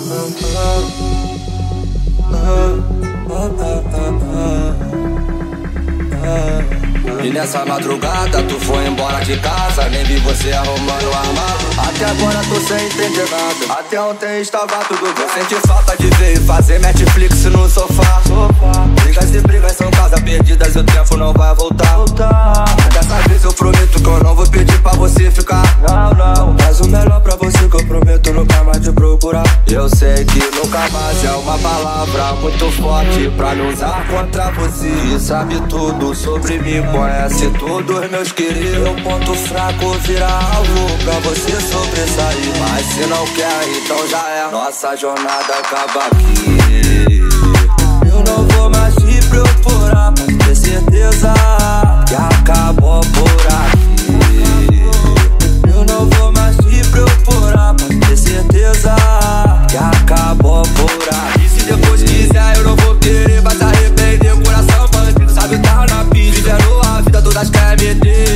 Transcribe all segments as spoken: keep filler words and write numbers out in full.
E nessa madrugada tu foi embora de casa, nem vi você arrumando o armário. Até agora tô sem entender nada, até ontem estava tudo bem. Senti falta de ver e fazer Netflix no sofá. Brigas e brigas são casas perdidas e o tempo não vai voltar. Dessa vez eu prometo que eu não vou pedir pra você ficar. Não, não, faz o melhor pra você que eu prometo nunca mais te procurar. Eu sei que nunca mais é uma palavra muito forte pra não usar contra você. E sabe tudo sobre mim, conhece todos meus queridos. Meu ponto fraco vira alvo pra você sobressair. Mas se não quer, então já é. Nossa jornada acaba aqui. Eu não vou mais te procurar, pode ter certeza que acabou por aqui. Eu não vou mais te procurar, pode ter certeza que acabou por aqui. E se depois quiser eu não vou querer, vai se arrepender. Coração bandido, sabe tá na pista, vivendo a vida todas quer meter.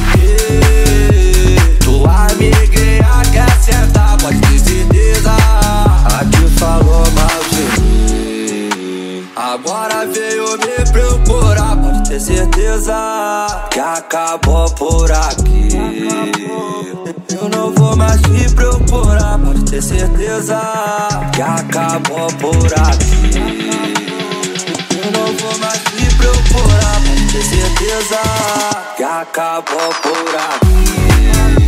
Tua amiguinha quer sentar, pode ter certeza. Aqui falou mal de mim, agora veio me procurar, pode ter certeza que acabou por aqui. Eu não vou mais te procurar, pode ter certeza que acabou por aqui. Eu não vou mais te procurar, pode ter certeza que acabou por aqui.